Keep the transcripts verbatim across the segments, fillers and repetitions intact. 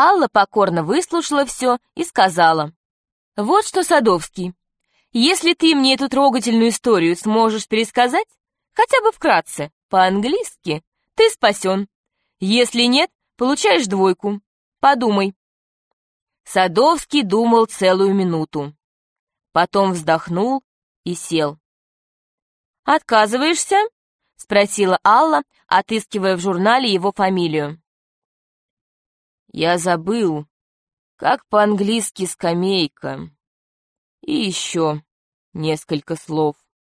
Алла покорно выслушала все и сказала: «Вот что, Садовский, если ты мне эту трогательную историю сможешь пересказать, хотя бы вкратце, по-английски, ты спасен. Если нет, получаешь двойку. Подумай». Садовский думал целую минуту. Потом вздохнул и сел. «Отказываешься?» — спросила Алла, отыскивая в журнале его фамилию. «Я забыл, как по-английски скамейка. И еще несколько слов».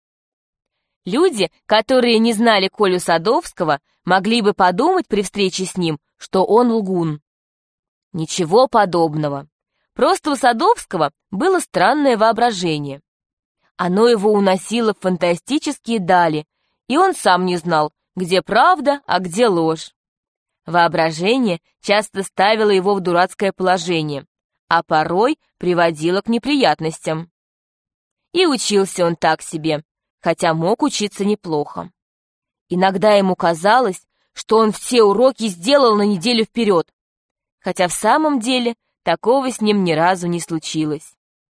Люди, которые не знали Колю Садовского, могли бы подумать при встрече с ним, что он лгун. Ничего подобного. Просто у Садовского было странное воображение. Оно его уносило в фантастические дали, и он сам не знал, где правда, а где ложь. Воображение часто ставило его в дурацкое положение, а порой приводило к неприятностям. И учился он так себе, хотя мог учиться неплохо. Иногда ему казалось, что он все уроки сделал на неделю вперед, хотя в самом деле такого с ним ни разу не случилось.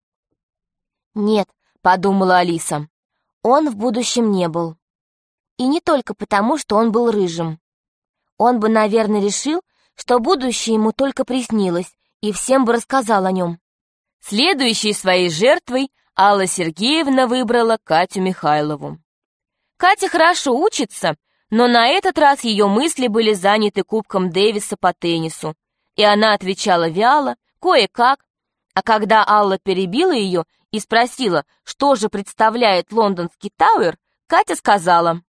«Нет», — подумала Алиса, — «он в будущем не был. И не только потому, что он был рыжим. Он бы, наверное, решил, что будущее ему только приснилось, и всем бы рассказал о нем». Следующей своей жертвой Алла Сергеевна выбрала Катю Михайлову. Катя хорошо учится, но на этот раз ее мысли были заняты Кубком Дэвиса по теннису, и она отвечала вяло, кое-как, а когда Алла перебила ее и спросила, что же представляет лондонский Тауэр, Катя сказала: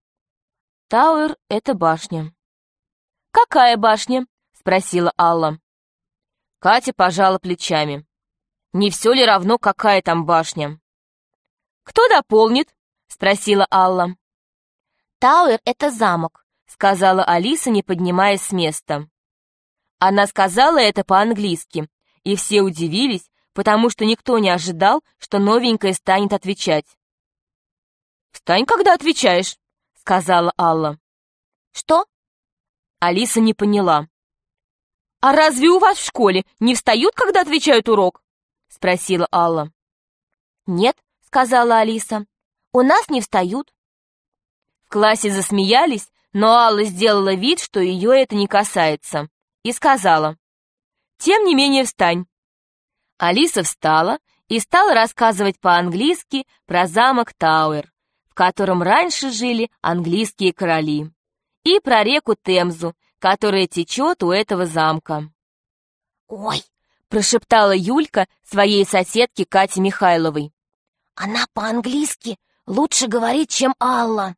«Тауэр — это башня». «Какая башня?» — спросила Алла. Катя пожала плечами. «Не все ли равно, какая там башня?» «Кто дополнит?» — спросила Алла. «Тауэр — это замок», — сказала Алиса, не поднимаясь с места. Она сказала это по-английски, и все удивились, потому что никто не ожидал, что новенькая станет отвечать. «Встань, когда отвечаешь», — сказала Алла. «Что?» Алиса не поняла. «А разве у вас в школе не встают, когда отвечают урок?» — спросила Алла. «Нет», — сказала Алиса, — «у нас не встают». В классе засмеялись, но Алла сделала вид, что ее это не касается, и сказала: «Тем не менее встань». Алиса встала и стала рассказывать по-английски про замок Тауэр, в котором раньше жили английские короли, и про реку Темзу, которая течет у этого замка. «Ой!» — прошептала Юлька своей соседке Кате Михайловой. «Она по-английски лучше говорит, чем Алла».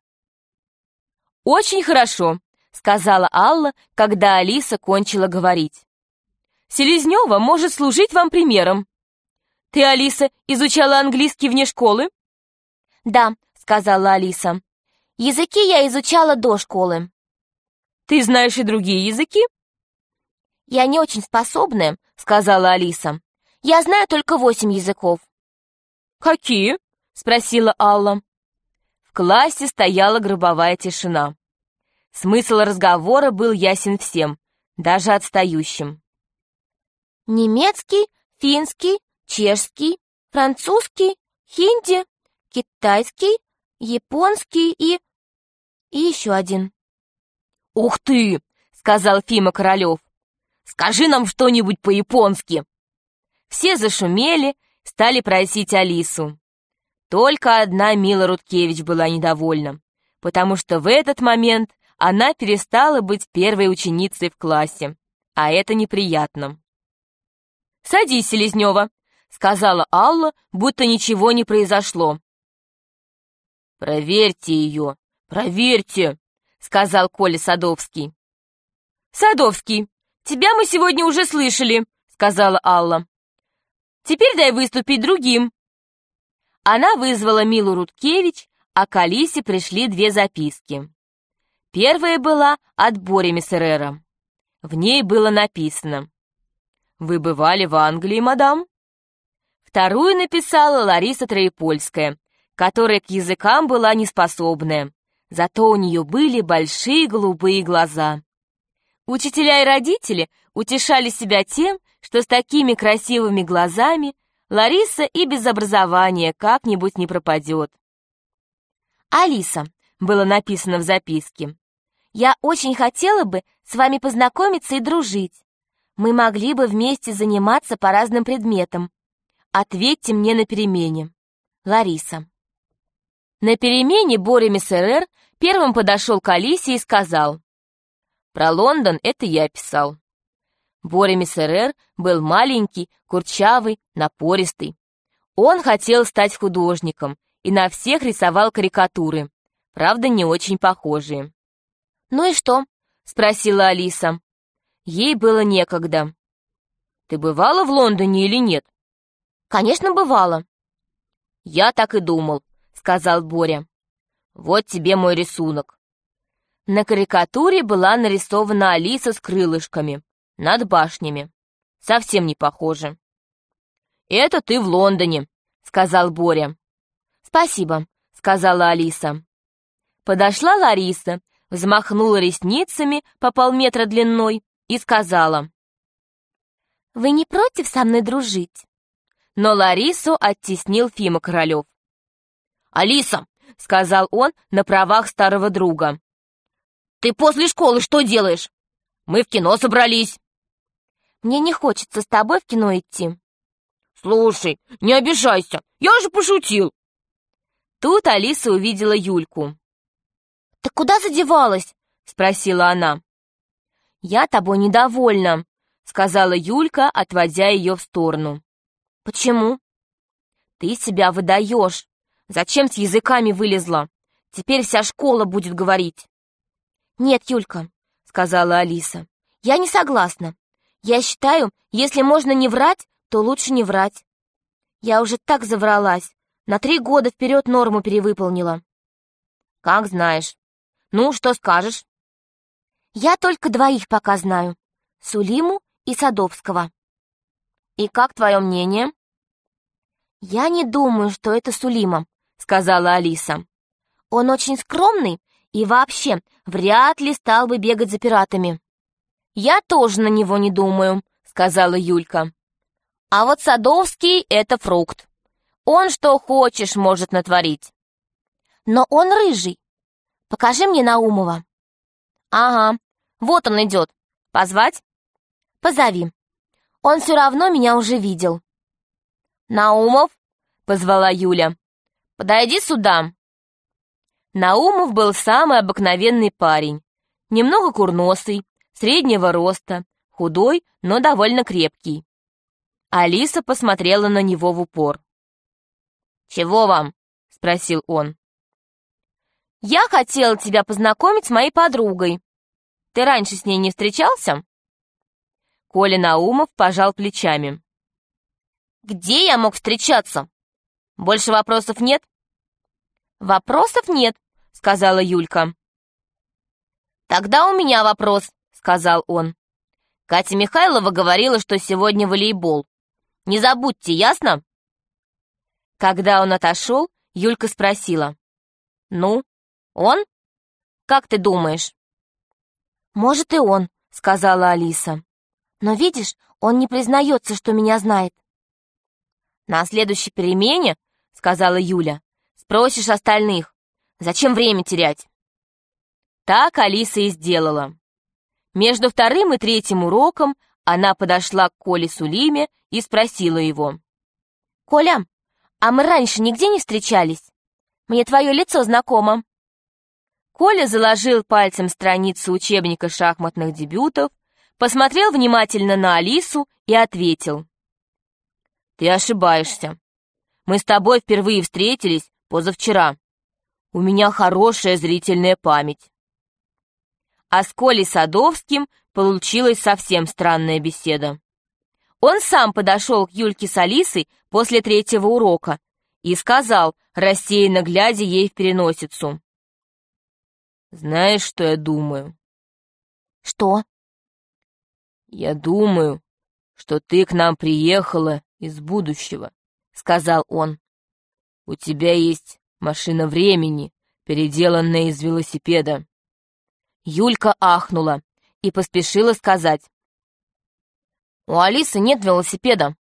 «Очень хорошо», — сказала Алла, когда Алиса кончила говорить. «Селезнева может служить вам примером. Ты, Алиса, изучала английский вне школы?» «Да», — сказала Алиса. «Языки я изучала до школы». «Ты знаешь и другие языки?» «Я не очень способная», — сказала Алиса. «Я знаю только восемь языков». «Какие?» — спросила Алла. В классе стояла гробовая тишина. Смысл разговора был ясен всем, даже отстающим. «Немецкий, финский, чешский, французский, хинди, китайский, японский и... и еще один». «Ух ты!» — сказал Фима Королев. «Скажи нам что-нибудь по-японски». Все зашумели, стали просить Алису. Только одна Мила Рудкевич была недовольна, потому что в этот момент она перестала быть первой ученицей в классе, а это неприятно. «Садись, Селезнева», — сказала Алла, будто ничего не произошло. «Проверьте ее, проверьте», — сказал Коля Садовский. «Садовский, тебя мы сегодня уже слышали», — сказала Алла. «Теперь дай выступить другим». Она вызвала Милу Рудкевич, а к Алисе пришли две записки. Первая была от Бори Мессерера. В ней было написано: «Вы бывали в Англии, мадам?» Вторую написала Лариса Троепольская, которая к языкам была неспособная, зато у нее были большие голубые глаза. Учителя и родители утешали себя тем, что с такими красивыми глазами Лариса и без образования как-нибудь не пропадет. «Алиса», — было написано в записке, «я очень хотела бы с вами познакомиться и дружить. Мы могли бы вместе заниматься по разным предметам. Ответьте мне на перемене. Лариса». На перемене Боря Мессерер первым подошел к Алисе и сказал: «Про Лондон это я писал». Боря Мессерер был маленький, курчавый, напористый. Он хотел стать художником и на всех рисовал карикатуры, правда, не очень похожие. «Ну и что?» — спросила Алиса. Ей было некогда. «Ты бывала в Лондоне или нет?» «Конечно, бывала». «Я так и думал», — сказал Боря. «Вот тебе мой рисунок». На карикатуре была нарисована Алиса с крылышками над башнями. Совсем не похоже. «Это ты в Лондоне», — сказал Боря. «Спасибо», — сказала Алиса. Подошла Лариса, взмахнула ресницами по полметра длиной и сказала: «Вы не против со мной дружить?» Но Ларису оттеснил Фима Королев. «Алиса», — сказал он на правах старого друга, «ты после школы что делаешь? Мы в кино собрались». «Мне не хочется с тобой в кино идти». «Слушай, не обижайся, я же пошутил». Тут Алиса увидела Юльку. «Ты куда задевалась?» — спросила она. «Я тобой недовольна», — сказала Юлька, отводя ее в сторону. «Почему?» «Ты себя выдаешь. Зачем с языками вылезла? Теперь вся школа будет говорить». «Нет, Юлька», — сказала Алиса, — «я не согласна. Я считаю, если можно не врать, то лучше не врать. Я уже так завралась, на три года вперед норму перевыполнила». «Как знаешь. Ну, что скажешь?» «Я только двоих пока знаю, Сулиму и Садовского». «И как твое мнение?» «Я не думаю, что это Сулима», — сказала Алиса. «Он очень скромный и вообще вряд ли стал бы бегать за пиратами». «Я тоже на него не думаю», — сказала Юлька. «А вот Садовский — это фрукт. Он что хочешь может натворить». «Но он рыжий. Покажи мне Наумова». «Ага, вот он идет. Позвать?» «Позови. Он все равно меня уже видел». «Наумов», — позвала Юля, — «подойди сюда». Наумов был самый обыкновенный парень, немного курносый, среднего роста, худой, но довольно крепкий. Алиса посмотрела на него в упор. «Чего вам?» — спросил он. «Я хотела тебя познакомить с моей подругой. Ты раньше с ней не встречался?» Коля Наумов пожал плечами. «Где я мог встречаться? Больше вопросов нет?» «Вопросов нет», — сказала Юлька. «Тогда у меня вопрос», — сказал он. «Катя Михайлова говорила, что сегодня волейбол. Не забудьте, ясно?» Когда он отошел, Юлька спросила: «Ну, он? Как ты думаешь?» «Может, и он», — сказала Алиса. «Но видишь, он не признается, что меня знает». «На следующей перемене, — сказала Юля, — спросишь остальных. Зачем время терять?» Так Алиса и сделала. Между вторым и третьим уроком она подошла к Коле Сулиме и спросила его: «Коля, а мы раньше нигде не встречались? Мне твое лицо знакомо». Коля заложил пальцем страницу учебника шахматных дебютов, посмотрел внимательно на Алису и ответил: «Ты ошибаешься. Мы с тобой впервые встретились позавчера. У меня хорошая зрительная память». А с Колей Садовским получилась совсем странная беседа. Он сам подошел к Юльке с Алисой после третьего урока и сказал, рассеянно глядя ей в переносицу: «Знаешь, что я думаю?» «Что?» «Я думаю, что ты к нам приехала из будущего», — сказал он. «У тебя есть машина времени, переделанная из велосипеда». Юлька ахнула и поспешила сказать: У Алисы нет велосипеда.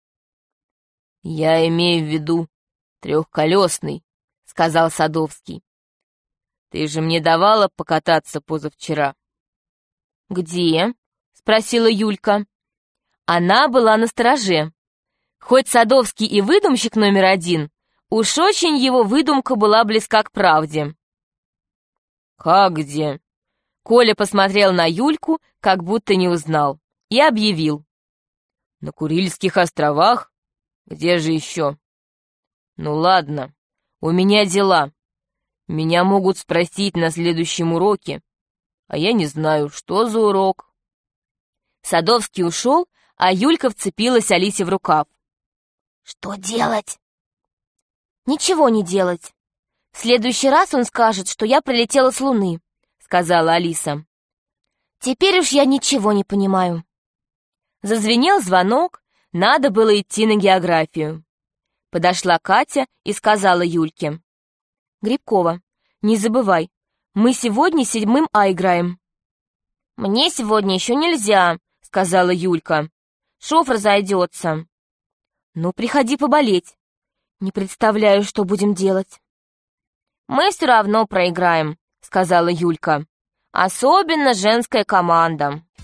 Я имею в виду трехколесный, сказал Садовский. Ты же мне давала покататься позавчера. Где? Спросила Юлька. Она была настороже. Хоть Садовский и выдумщик номер один, уж очень его выдумка была близка к правде. «Как где?» Коля посмотрел на Юльку, как будто не узнал, и объявил. «На Курильских островах? Где же еще?» «Ну ладно, у меня дела. Меня могут спросить на следующем уроке, а я не знаю, что за урок». Садовский ушел, а Юлька вцепилась Алисе в рукав. «Что делать?» «Ничего не делать. В следующий раз он скажет, что я прилетела с Луны», — сказала Алиса. «Теперь уж я ничего не понимаю». Зазвенел звонок, надо было идти на географию. Подошла Катя и сказала Юльке. «Грибкова, не забывай, мы сегодня седьмым А играем». «Мне сегодня еще нельзя», — сказала Юлька. «Шов разойдется». «Ну, приходи поболеть. Не представляю, что будем делать». «Мы все равно проиграем», — сказала Юлька. «Особенно женская команда».